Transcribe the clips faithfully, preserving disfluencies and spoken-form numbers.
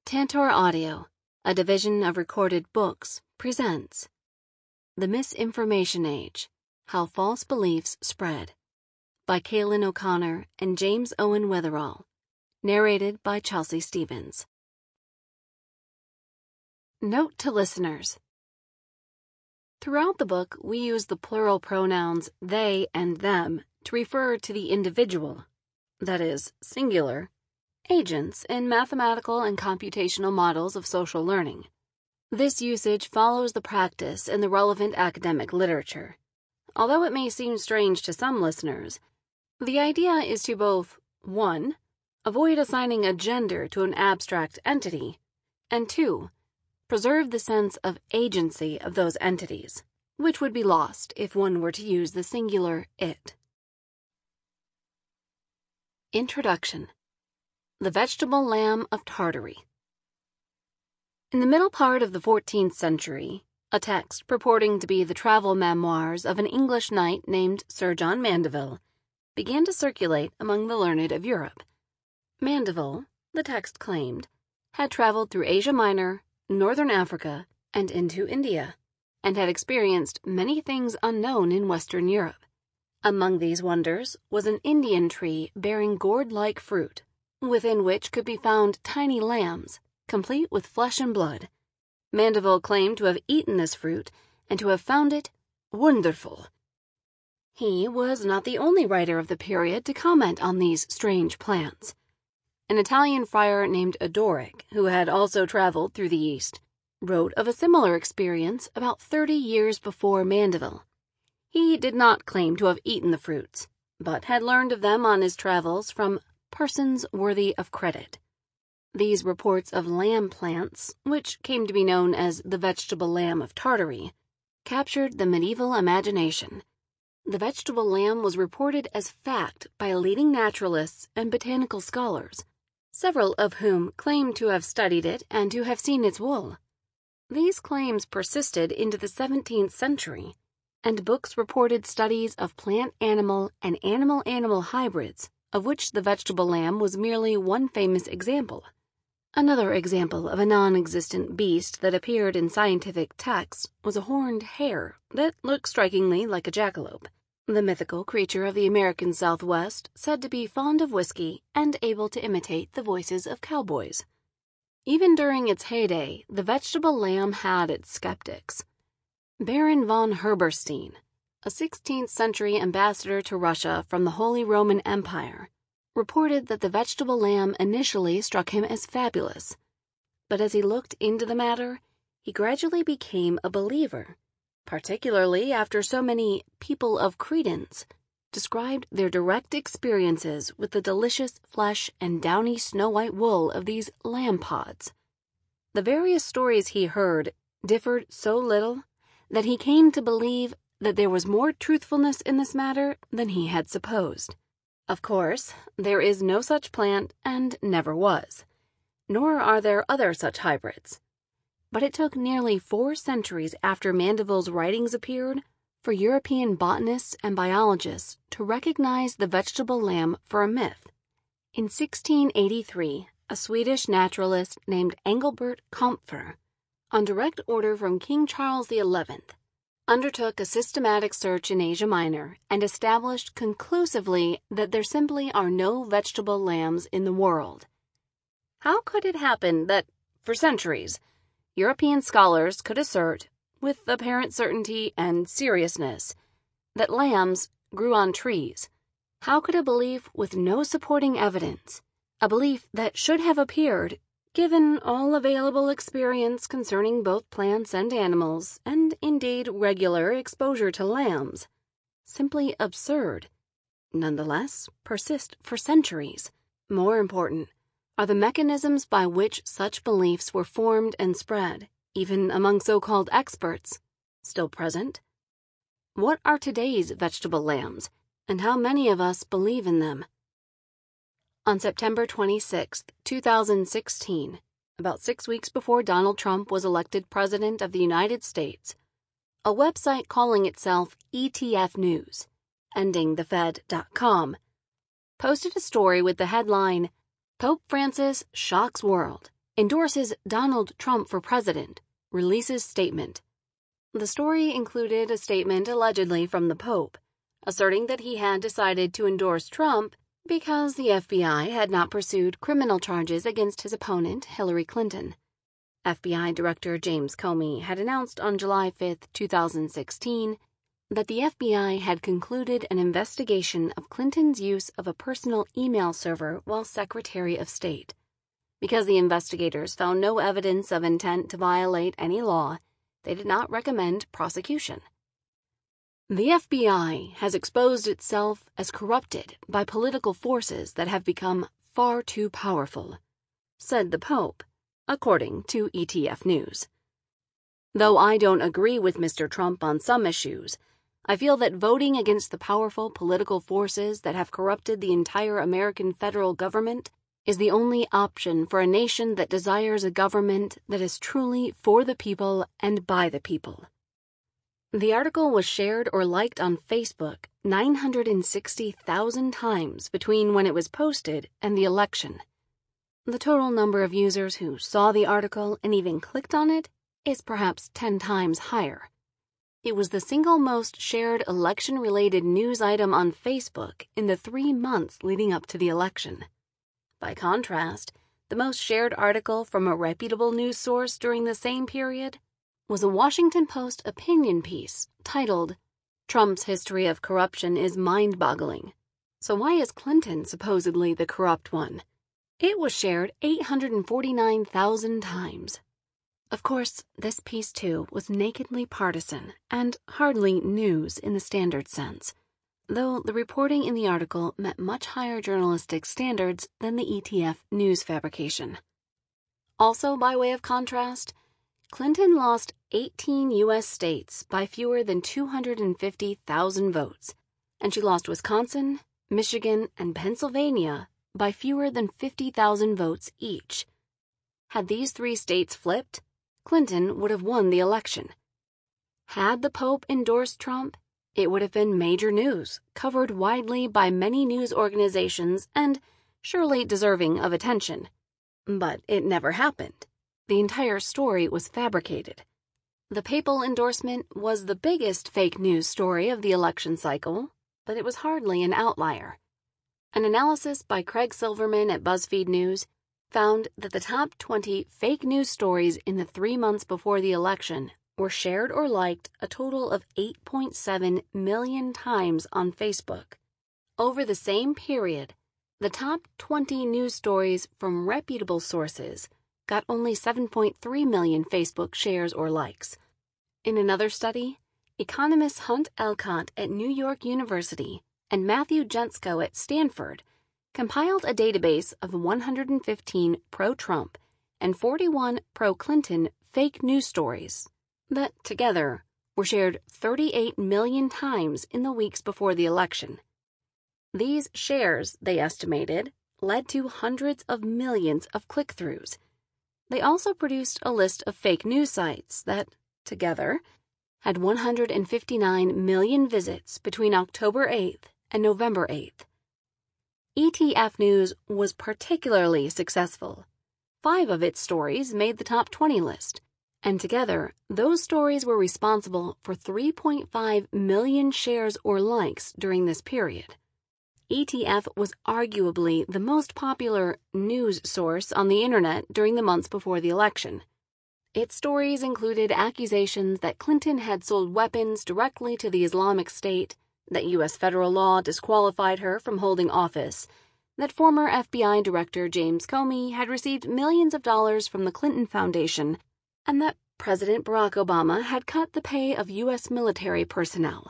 Tantor Audio, a division of Recorded Books, presents The Misinformation Age: How False Beliefs Spread by Kaylin O'Connor and James Owen Weatherall, narrated by Chelsea Stevens. Note to listeners: throughout the book, we use the plural pronouns they and them to refer to the individual, that is, singular, agents in mathematical and computational models of social learning. This usage follows the practice in the relevant academic literature. Although it may seem strange to some listeners, the idea is to both one avoid assigning a gender to an abstract entity, and two preserve the sense of agency of those entities, which would be lost if one were to use the singular it. Introduction. The Vegetable Lamb of Tartary. In the middle part of the fourteenth century, a text purporting to be the travel memoirs of an English knight named Sir John Mandeville began to circulate among the learned of Europe. Mandeville, the text claimed, had traveled through Asia Minor, northern Africa, and into India, and had experienced many things unknown in Western Europe. Among these wonders was an Indian tree bearing gourd-like fruit, within which could be found tiny lambs, complete with flesh and blood. Mandeville claimed to have eaten this fruit and to have found it wonderful. He was not the only writer of the period to comment on these strange plants. An Italian friar named Odoric, who had also traveled through the East, wrote of a similar experience about thirty years before Mandeville. He did not claim to have eaten the fruits, but had learned of them on his travels from persons worthy of credit. These reports of lamb plants, which came to be known as the vegetable lamb of Tartary, captured the medieval imagination. The vegetable lamb was reported as fact by leading naturalists and botanical scholars, several of whom claimed to have studied it and to have seen its wool. These claims persisted into the seventeenth century, and books reported studies of plant-animal and animal-animal hybrids, of which the vegetable lamb was merely one famous example. Another example of a non-existent beast that appeared in scientific texts was a horned hare that looked strikingly like a jackalope, the mythical creature of the American Southwest said to be fond of whiskey and able to imitate the voices of cowboys. Even during its heyday, the vegetable lamb had its skeptics. Baron von Herberstein, a sixteenth century ambassador to Russia from the Holy Roman Empire, reported that the vegetable lamb initially struck him as fabulous, but as he looked into the matter, he gradually became a believer, particularly after so many people of credence described their direct experiences with the delicious flesh and downy snow-white wool of these lamb pods. The various stories he heard differed so little that he came to believe that there was more truthfulness in this matter than he had supposed. Of course, there is no such plant and never was, nor are there other such hybrids. But it took nearly four centuries after Mandeville's writings appeared for European botanists and biologists to recognize the vegetable lamb for a myth. In sixteen eighty-three, a Swedish naturalist named Engelbert Kampfer, on direct order from King Charles the Eleventh, undertook a systematic search in Asia Minor and established conclusively that there simply are no vegetable lambs in the world. How could it happen that, for centuries, European scholars could assert, with apparent certainty and seriousness, that lambs grew on trees? How could a belief with no supporting evidence, a belief that should have appeared, given all available experience concerning both plants and animals, and indeed regular exposure to lambs, simply absurd, nonetheless persist for centuries? More important are the mechanisms by which such beliefs were formed and spread, even among so-called experts, still present. What are today's vegetable lambs, and how many of us believe in them? On September twenty-sixth, two thousand sixteen, about six weeks before Donald Trump was elected President of the United States, a website calling itself E T F News, ending the fed dot com, posted a story with the headline, Pope Francis Shocks World Endorses Donald Trump for president. Releases statement. The story included a statement allegedly from the Pope, asserting that he had decided to endorse Trump because the F B I had not pursued criminal charges against his opponent, Hillary Clinton. F B I Director James Comey had announced on July fifth, two thousand sixteen, that the F B I had concluded an investigation of Clinton's use of a personal email server while Secretary of State. Because the investigators found no evidence of intent to violate any law, they did not recommend prosecution. The F B I has exposed itself as corrupted by political forces that have become far too powerful, said the Pope, according to E T F News. Though I don't agree with Mister Trump on some issues, I feel that voting against the powerful political forces that have corrupted the entire American federal government is the only option for a nation that desires a government that is truly for the people and by the people. The article was shared or liked on Facebook nine hundred sixty thousand times between when it was posted and the election. The total number of users who saw the article and even clicked on it is perhaps ten times higher. It was the single most shared election-related news item on Facebook in the three months leading up to the election. By contrast, the most shared article from a reputable news source during the same period was a Washington Post opinion piece titled, "Trump's History of Corruption is Mind-Boggling. So why is Clinton supposedly the corrupt one?" It was shared eight hundred forty-nine thousand times. Of course, this piece too was nakedly partisan and hardly news in the standard sense, though the reporting in the article met much higher journalistic standards than the E T F news fabrication. Also, by way of contrast, Clinton lost eighteen U S states by fewer than two hundred fifty thousand votes, and she lost Wisconsin, Michigan, and Pennsylvania by fewer than fifty thousand votes each. Had these three states flipped, Clinton would have won the election. Had the Pope endorsed Trump, it would have been major news, covered widely by many news organizations and surely deserving of attention. But it never happened. The entire story was fabricated. The papal endorsement was the biggest fake news story of the election cycle, but it was hardly an outlier. An analysis by Craig Silverman at BuzzFeed News found that the top twenty fake news stories in the three months before the election were shared or liked a total of eight point seven million times on Facebook. Over the same period, the top twenty news stories from reputable sources got only seven point three million Facebook shares or likes. In another study, economists Hunt Elcott at New York University and Matthew Jensko at Stanford compiled a database of one hundred fifteen pro-Trump and forty-one pro-Clinton fake news stories that, together, were shared thirty-eight million times in the weeks before the election. These shares, they estimated, led to hundreds of millions of click-throughs. They also produced a list of fake news sites that, together, had one hundred fifty-nine million visits between October eighth and November eighth. E T F News was particularly successful. Five of its stories made the top twenty list, and together, those stories were responsible for three point five million shares or likes during this period. E T F was arguably the most popular news source on the internet during the months before the election. Its stories included accusations that Clinton had sold weapons directly to the Islamic State, that U S federal law disqualified her from holding office, that former F B I Director James Comey had received millions of dollars from the Clinton Foundation, and that President Barack Obama had cut the pay of U S military personnel.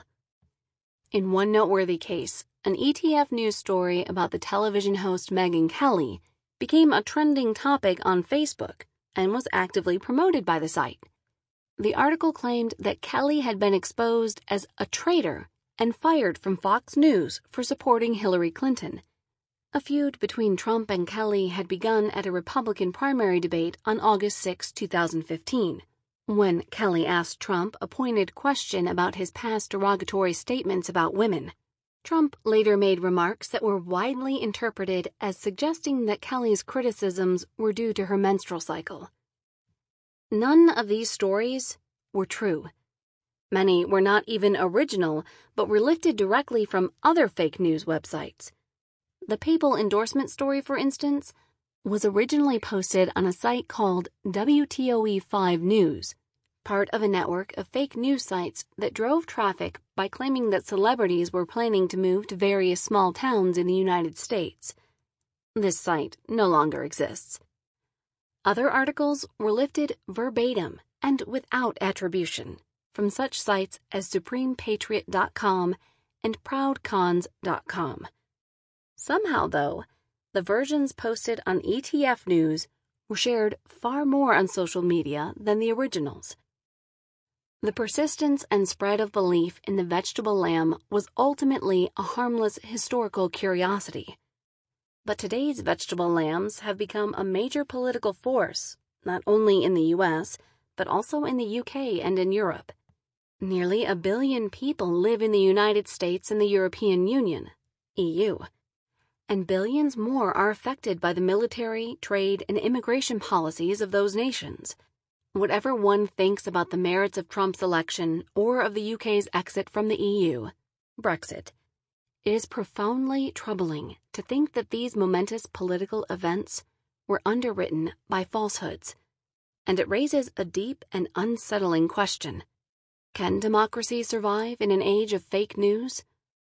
In one noteworthy case, an E T F News story about the television host Megyn Kelly became a trending topic on Facebook and was actively promoted by the site. The article claimed that Kelly had been exposed as a traitor and fired from Fox News for supporting Hillary Clinton. A feud between Trump and Kelly had begun at a Republican primary debate on August sixth, two thousand fifteen, when Kelly asked Trump a pointed question about his past derogatory statements about women. Trump later made remarks that were widely interpreted as suggesting that Kelly's criticisms were due to her menstrual cycle. None of these stories were true. Many were not even original, but were lifted directly from other fake news websites. The papal endorsement story, for instance, was originally posted on a site called W T O E five News, part of a network of fake news sites that drove traffic by claiming that celebrities were planning to move to various small towns in the United States. This site no longer exists. Other articles were lifted verbatim and without attribution from such sites as Supreme Patriot dot com and Proud Cons dot com. Somehow, though, the versions posted on E T F News were shared far more on social media than the originals. The persistence and spread of belief in the vegetable lamb was ultimately a harmless historical curiosity. But today's vegetable lambs have become a major political force, not only in the U S, but also in the U K and in Europe. Nearly a billion people live in the United States and the European Union, E U, and billions more are affected by the military, trade, and immigration policies of those nations. Whatever one thinks about the merits of Trump's election or of the U K's exit from the E U, Brexit, it is profoundly troubling to think that these momentous political events were underwritten by falsehoods, and it raises a deep and unsettling question. Can democracy survive in an age of fake news?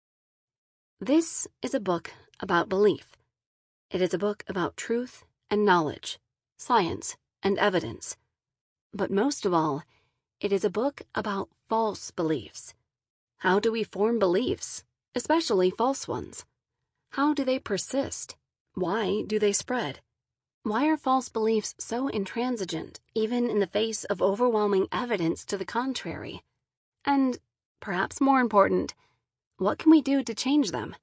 This is a book about belief. It is a book about truth and knowledge, science and evidence. But most of all, it is a book about false beliefs. How do we form beliefs, especially false ones? How do they persist? Why do they spread? Why are false beliefs so intransigent, even in the face of overwhelming evidence to the contrary? And, perhaps more important, what can we do to change them?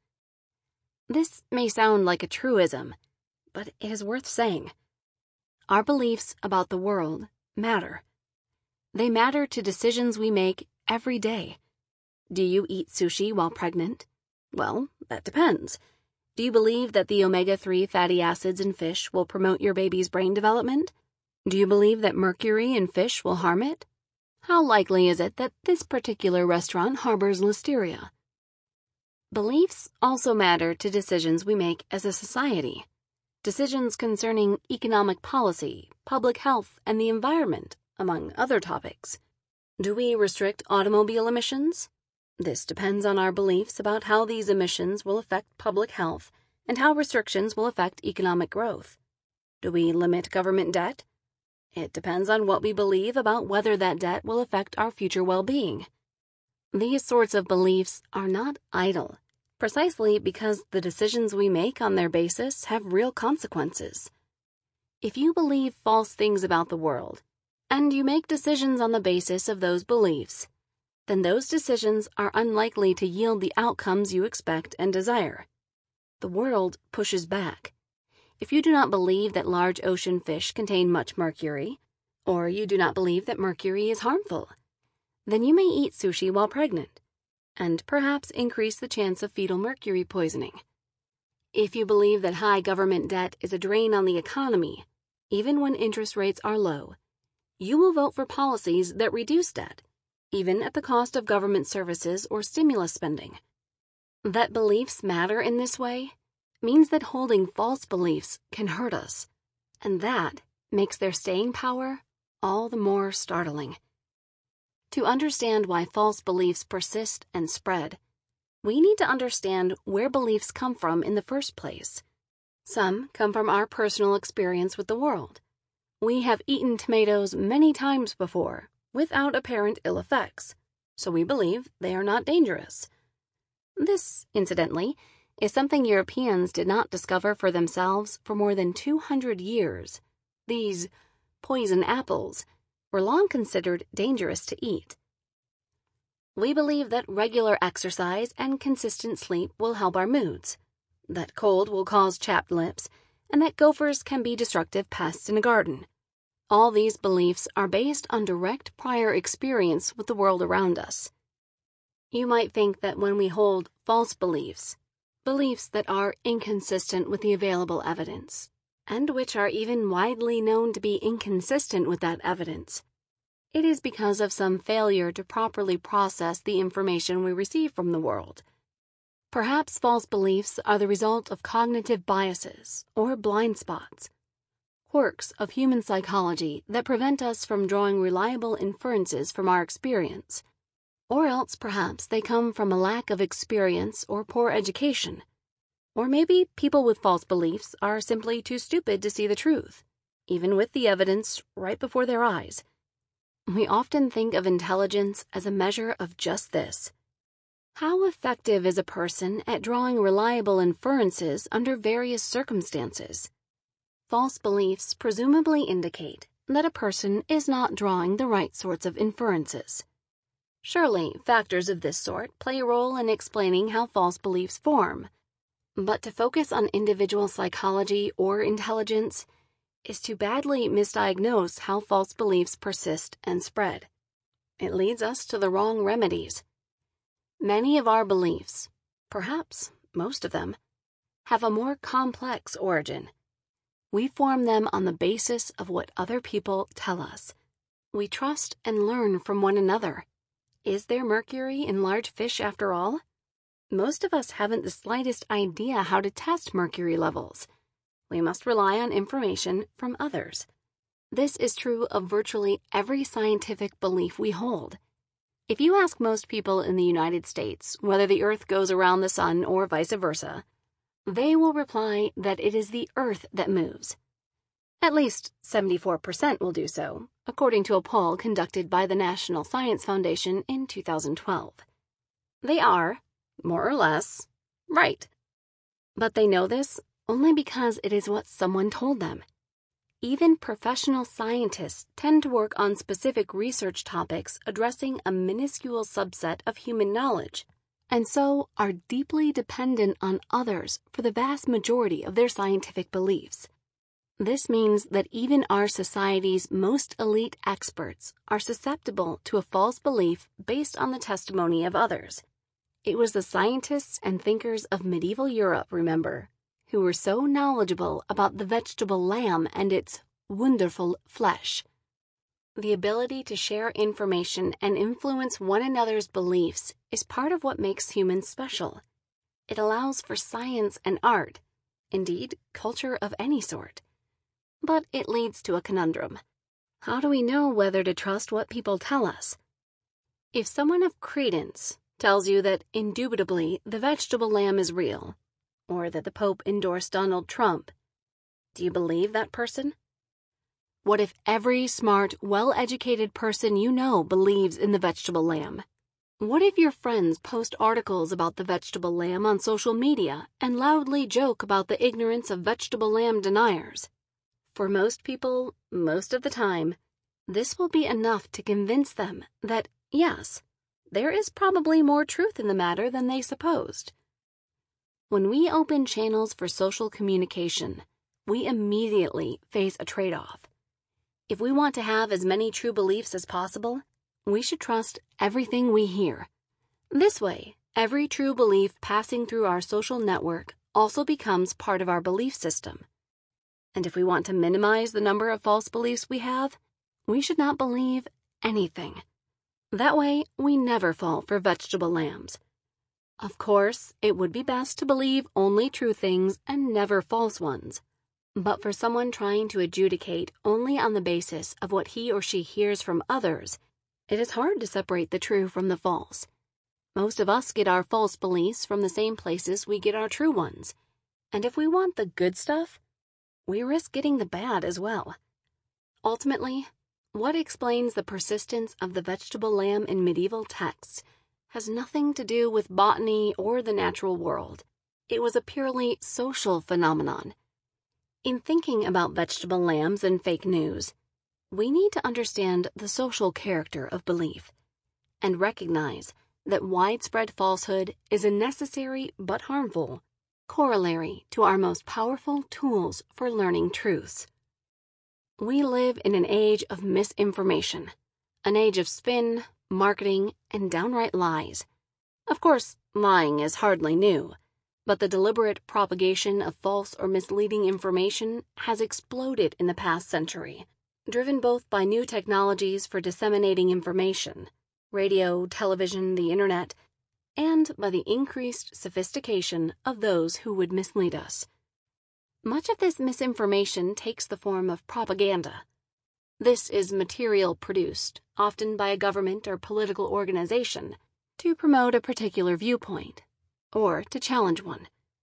This may sound like a truism, but it is worth saying. Our beliefs about the world matter. They matter to decisions we make every day. Do you eat sushi while pregnant? Well, that depends. Do you believe that the omega three fatty acids in fish will promote your baby's brain development? Do you believe that mercury in fish will harm it? How likely is it that this particular restaurant harbors listeria? Beliefs also matter to decisions we make as a society. Decisions concerning economic policy, public health, and the environment, among other topics. Do we restrict automobile emissions? This depends on our beliefs about how these emissions will affect public health and how restrictions will affect economic growth. Do we limit government debt? It depends on what we believe about whether that debt will affect our future well-being. These sorts of beliefs are not idle, precisely because the decisions we make on their basis have real consequences. If you believe false things about the world, and you make decisions on the basis of those beliefs, then those decisions are unlikely to yield the outcomes you expect and desire. The world pushes back. If you do not believe that large ocean fish contain much mercury, or you do not believe that mercury is harmful, then you may eat sushi while pregnant, and perhaps increase the chance of fetal mercury poisoning. If you believe that high government debt is a drain on the economy, even when interest rates are low, you will vote for policies that reduce debt, even at the cost of government services or stimulus spending. That beliefs matter in this way means that holding false beliefs can hurt us, and that makes their staying power all the more startling. To understand why false beliefs persist and spread, we need to understand where beliefs come from in the first place. Some come from our personal experience with the world. We have eaten tomatoes many times before without apparent ill effects, so we believe they are not dangerous. This, incidentally, is something Europeans did not discover for themselves for more than two hundred years. These poison apples were long considered dangerous to eat. We believe that regular exercise and consistent sleep will help our moods, that cold will cause chapped lips, and that gophers can be destructive pests in a garden. All these beliefs are based on direct prior experience with the world around us. You might think that when we hold false beliefs, beliefs that are inconsistent with the available evidence, and which are even widely known to be inconsistent with that evidence, it is because of some failure to properly process the information we receive from the world. Perhaps false beliefs are the result of cognitive biases or blind spots, quirks of human psychology that prevent us from drawing reliable inferences from our experience. Or else perhaps they come from a lack of experience or poor education. Or maybe people with false beliefs are simply too stupid to see the truth, even with the evidence right before their eyes. We often think of intelligence as a measure of just this. How effective is a person at drawing reliable inferences under various circumstances? False beliefs presumably indicate that a person is not drawing the right sorts of inferences. Surely, factors of this sort play a role in explaining how false beliefs form, but to focus on individual psychology or intelligence is to badly misdiagnose how false beliefs persist and spread. It leads us to the wrong remedies. Many of our beliefs, perhaps most of them, have a more complex origin. We form them on the basis of what other people tell us. We trust and learn from one another. Is there mercury in large fish after all? Most of us haven't the slightest idea how to test mercury levels. We must rely on information from others. This is true of virtually every scientific belief we hold. If you ask most people in the United States whether the Earth goes around the sun or vice versa, they will reply that it is the Earth that moves. At least seventy-four percent will do so, according to a poll conducted by the National Science Foundation in two thousand twelve. They are, more or less, right. But they know this only because it is what someone told them. Even professional scientists tend to work on specific research topics addressing a minuscule subset of human knowledge, and so are deeply dependent on others for the vast majority of their scientific beliefs. This means that even our society's most elite experts are susceptible to a false belief based on the testimony of others. It was the scientists and thinkers of medieval Europe, remember, who were so knowledgeable about the vegetable lamb and its wonderful flesh. The ability to share information and influence one another's beliefs is part of what makes humans special. It allows for science and art, indeed, culture of any sort. But it leads to a conundrum. How do we know whether to trust what people tell us? If someone of credence tells you that indubitably the vegetable lamb is real, or that the Pope endorsed Donald Trump, do you believe that person? What if every smart, well-educated person you know believes in the vegetable lamb? What if your friends post articles about the vegetable lamb on social media and loudly joke about the ignorance of vegetable lamb deniers? For most people, most of the time, this will be enough to convince them that, yes, there is probably more truth in the matter than they supposed. When we open channels for social communication, we immediately face a trade-off. If we want to have as many true beliefs as possible, we should trust everything we hear. This way, every true belief passing through our social network also becomes part of our belief system. And if we want to minimize the number of false beliefs we have, we should not believe anything. That way, we never fall for vegetable lambs. Of course, it would be best to believe only true things and never false ones. But for someone trying to adjudicate only on the basis of what he or she hears from others, it is hard to separate the true from the false. Most of us get our false beliefs from the same places we get our true ones. And if we want the good stuff, we risk getting the bad as well. Ultimately, what explains the persistence of the vegetable lamb in medieval texts has nothing to do with botany or the natural world. It was a purely social phenomenon. In thinking about vegetable lambs and fake news, we need to understand the social character of belief and recognize that widespread falsehood is a necessary but harmful corollary to our most powerful tools for learning truths. We live in an age of misinformation, an age of spin, marketing, and downright lies. Of course, lying is hardly new, but the deliberate propagation of false or misleading information has exploded in the past century, driven both by new technologies for disseminating information, radio, television, the internet, and by the increased sophistication of those who would mislead us. Much of this misinformation takes the form of propaganda. This is material produced, often by a government or political organization, to promote a particular viewpoint, or to challenge one.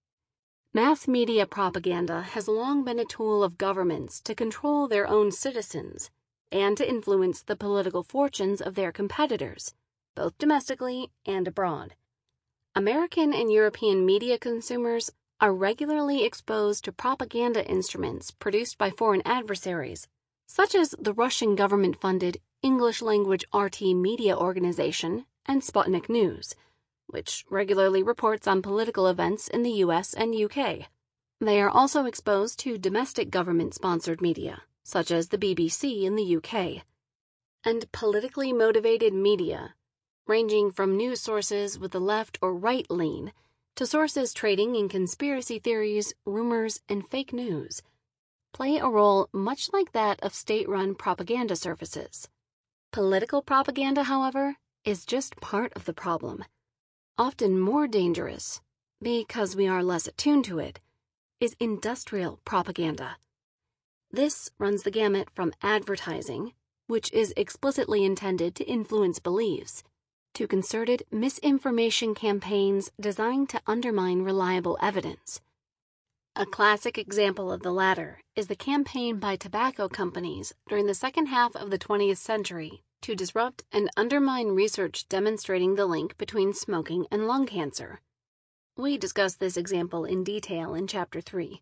Mass media propaganda has long been a tool of governments to control their own citizens and to influence the political fortunes of their competitors, both domestically and abroad. American and European media consumers are regularly exposed to propaganda instruments produced by foreign adversaries, such as the Russian government-funded English-language R T media organization and Sputnik News, which regularly reports on political events in the U S and U K. They are also exposed to domestic government-sponsored media, such as the B B C in the U K, and politically motivated media, ranging from news sources with the left or right lean to sources trading in conspiracy theories, rumors, and fake news, play a role much like that of state-run propaganda services. Political propaganda, however, is just part of the problem. Often more dangerous, because we are less attuned to it, is industrial propaganda. This runs the gamut from advertising, which is explicitly intended to influence beliefs, to concerted misinformation campaigns designed to undermine reliable evidence. A classic example of the latter is the campaign by tobacco companies during the second half of the twentieth century to disrupt and undermine research demonstrating the link between smoking and lung cancer. We discuss this example in detail in Chapter three.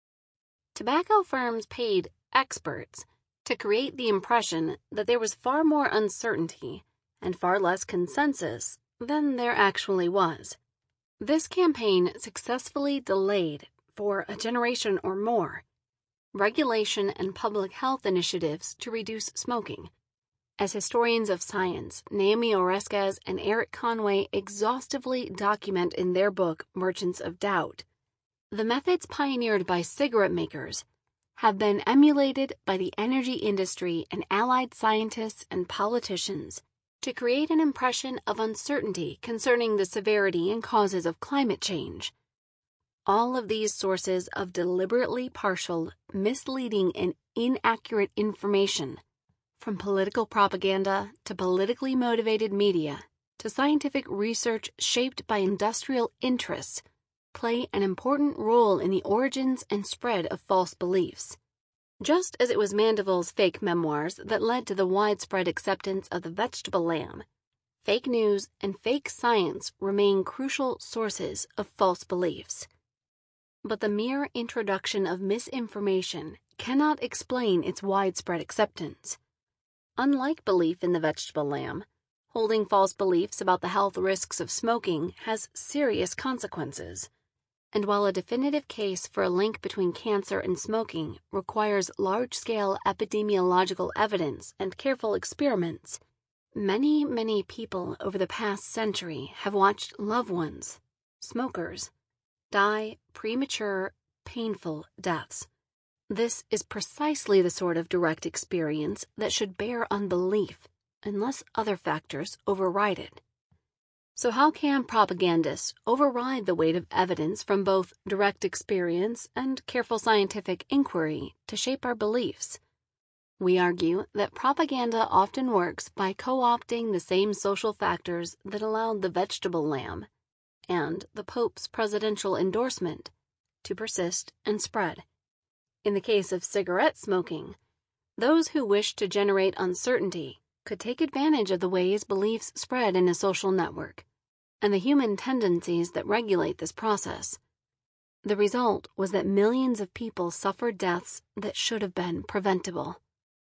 Tobacco firms paid experts to create the impression that there was far more uncertainty and far less consensus than there actually was. This campaign successfully delayed, for a generation or more, regulation and public health initiatives to reduce smoking. As historians of science Naomi Oreskes and Eric Conway exhaustively document in their book Merchants of Doubt, the methods pioneered by cigarette makers have been emulated by the energy industry and allied scientists and politicians to create an impression of uncertainty concerning the severity and causes of climate change. All of these sources of deliberately partial, misleading, and inaccurate information, from political propaganda to politically motivated media to scientific research shaped by industrial interests, play an important role in the origins and spread of false beliefs. Just as it was Mandeville's fake memoirs that led to the widespread acceptance of the vegetable lamb, fake news and fake science remain crucial sources of false beliefs. But the mere introduction of misinformation cannot explain its widespread acceptance. Unlike belief in the vegetable lamb, holding false beliefs about the health risks of smoking has serious consequences. And while a definitive case for a link between cancer and smoking requires large-scale epidemiological evidence and careful experiments, many, many people over the past century have watched loved ones, smokers, die premature, painful deaths. This is precisely the sort of direct experience that should bear unbelief unless other factors override it. So how can propagandists override the weight of evidence from both direct experience and careful scientific inquiry to shape our beliefs? We argue that propaganda often works by co-opting the same social factors that allowed the vegetable lamb and the Pope's presidential endorsement to persist and spread. In the case of cigarette smoking, those who wish to generate uncertainty could take advantage of the ways beliefs spread in a social network and the human tendencies that regulate this process. The result was that millions of people suffered deaths that should have been preventable.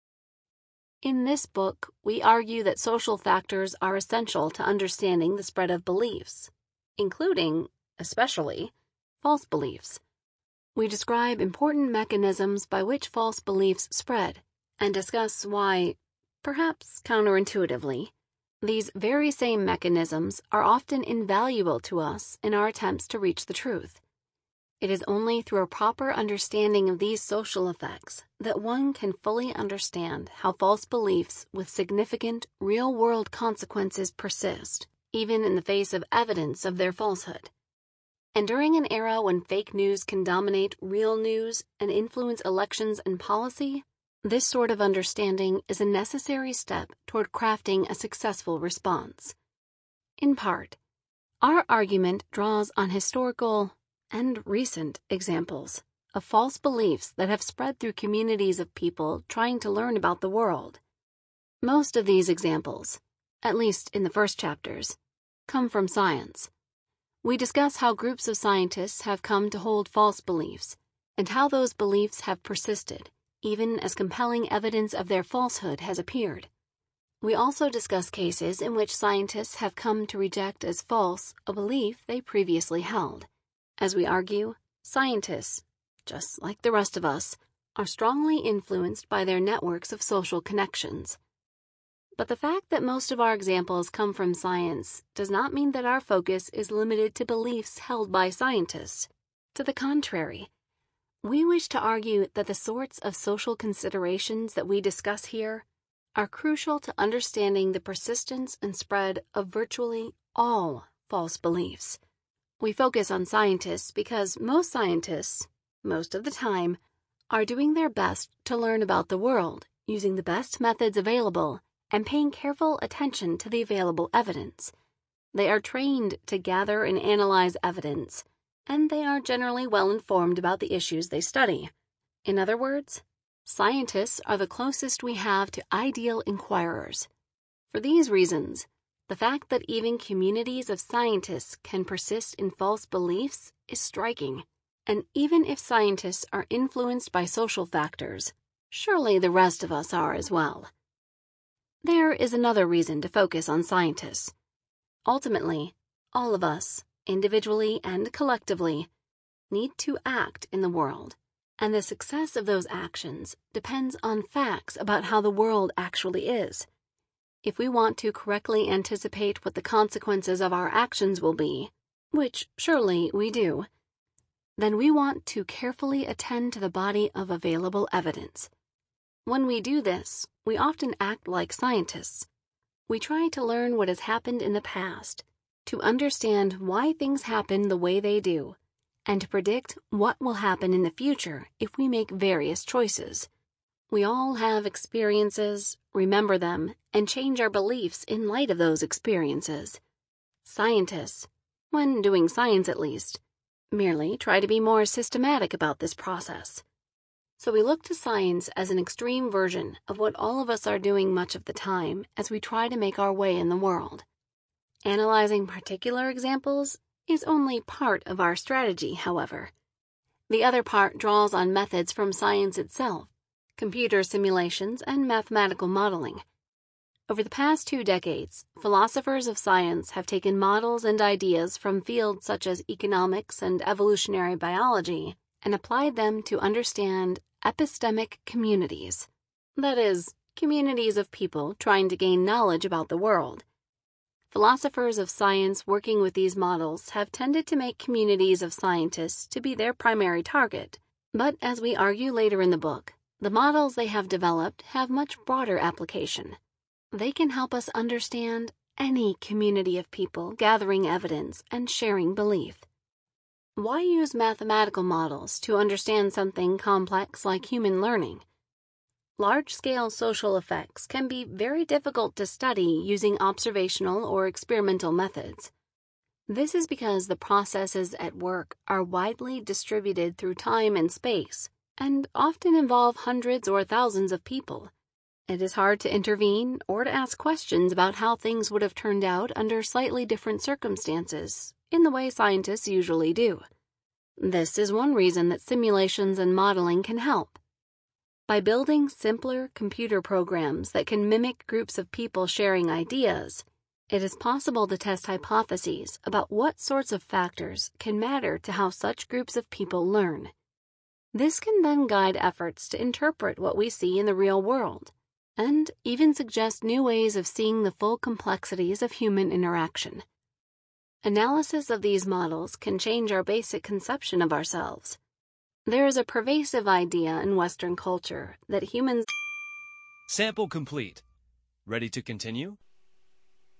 In this book, we argue that social factors are essential to understanding the spread of beliefs, including, especially, false beliefs. We describe important mechanisms by which false beliefs spread and discuss why, perhaps counterintuitively, These very same mechanisms are often invaluable to us in our attempts to reach the truth. It is only through a proper understanding of these social effects that one can fully understand how false beliefs with significant, real-world consequences persist, even in the face of evidence of their falsehood. And during an era when fake news can dominate real news and influence elections and policy, this sort of understanding is a necessary step toward crafting a successful response. In part, our argument draws on historical and recent examples of false beliefs that have spread through communities of people trying to learn about the world. Most of these examples, at least in the first chapters, come from science. We discuss how groups of scientists have come to hold false beliefs and how those beliefs have persisted, even as compelling evidence of their falsehood has appeared. We also discuss cases in which scientists have come to reject as false a belief they previously held. As we argue, scientists, just like the rest of us, are strongly influenced by their networks of social connections. But the fact that most of our examples come from science does not mean that our focus is limited to beliefs held by scientists. To the contrary, we wish to argue that the sorts of social considerations that we discuss here are crucial to understanding the persistence and spread of virtually all false beliefs. We focus on scientists because most scientists, most of the time, are doing their best to learn about the world using the best methods available and paying careful attention to the available evidence. They are trained to gather and analyze evidence, and they are generally well informed about the issues they study. In other words, scientists are the closest we have to ideal inquirers. For these reasons, the fact that even communities of scientists can persist in false beliefs is striking. And even if scientists are influenced by social factors, surely the rest of us are as well. There is another reason to focus on scientists. Ultimately, all of us, individually and collectively, need to act in the world, and the success of those actions depends on facts about how the world actually is. If we want to correctly anticipate what the consequences of our actions will be, which surely we do, then we want to carefully attend to the body of available evidence. When we do this, we often act like scientists. We try to learn what has happened in the past, to understand why things happen the way they do, and to predict what will happen in the future if we make various choices. We all have experiences, remember them, and change our beliefs in light of those experiences. Scientists, when doing science at least, merely try to be more systematic about this process. So we look to science as an extreme version of what all of us are doing much of the time as we try to make our way in the world. Analyzing particular examples is only part of our strategy, however. The other part draws on methods from science itself, computer simulations, and mathematical modeling. Over the past two decades, philosophers of science have taken models and ideas from fields such as economics and evolutionary biology and applied them to understand epistemic communities. That is, communities of people trying to gain knowledge about the world. Philosophers of science working with these models have tended to make communities of scientists to be their primary target, but as we argue later in the book, the models they have developed have much broader application. They can help us understand any community of people gathering evidence and sharing belief. Why use mathematical models to understand something complex like human learning? Large-scale social effects can be very difficult to study using observational or experimental methods. This is because the processes at work are widely distributed through time and space, and often involve hundreds or thousands of people. It is hard to intervene or to ask questions about how things would have turned out under slightly different circumstances, in the way scientists usually do. This is one reason that simulations and modeling can help. By building simpler computer programs that can mimic groups of people sharing ideas, it is possible to test hypotheses about what sorts of factors can matter to how such groups of people learn. This can then guide efforts to interpret what we see in the real world, and even suggest new ways of seeing the full complexities of human interaction. Analysis of these models can change our basic conception of ourselves. There is a pervasive idea in Western culture that humans. Sample complete. Ready to continue?